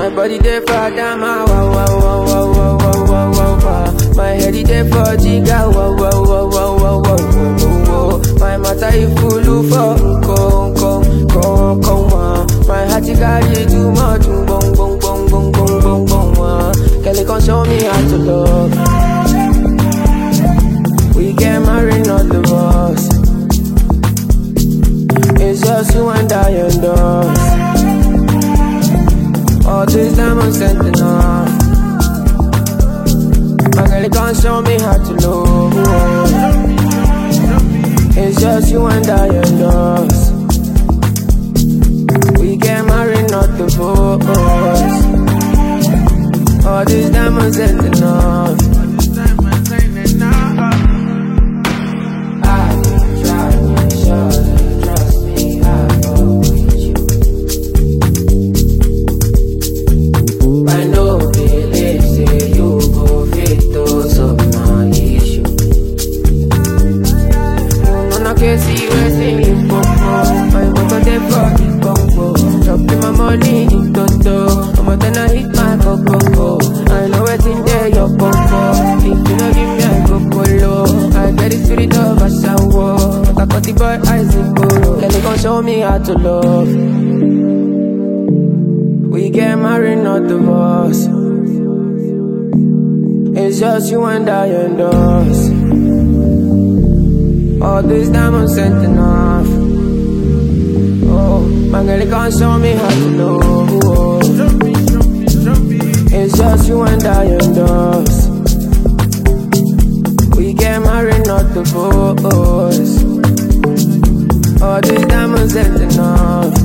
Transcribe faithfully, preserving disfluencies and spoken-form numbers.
My body there for Adama, wow, wow, wow, wow, wow, wow, wow, wow, wow. My head is there for Jiga, wow, wow, wow, wow, wow, wow, wow, wow. My matter is full for Unko, Unko, Unko, Unko, my heart is carry too much, boom, boom, boom, boom, boom, boom, boom. Girl, you can show me how to love. We get married, not divorced. It's just you and I and us. All this diamonds sent enough. My girl, you can't show me how to love. It's just you and I and us. We get married, not divorced. All this diamonds sent enough. I try to make sure that you trust me. I go with you. I know believe say you go fit to solve my issue. You know I can't see where saying popo. I want to dey for the combo. Dropping my money in toto. I'm gonna hit my coco. I know it's in there your popo. If you don't give me a coco, I get the spirit of a sour. But I got the boy eyes in polo. Girl, you gon' show me how to love. We get married, not divorced. It's just you and I and us. All this diamonds sent enough. Oh, my girl, you can't show me how to love. It's just you and I and us. We get married, not divorced. All these diamonds sent enough.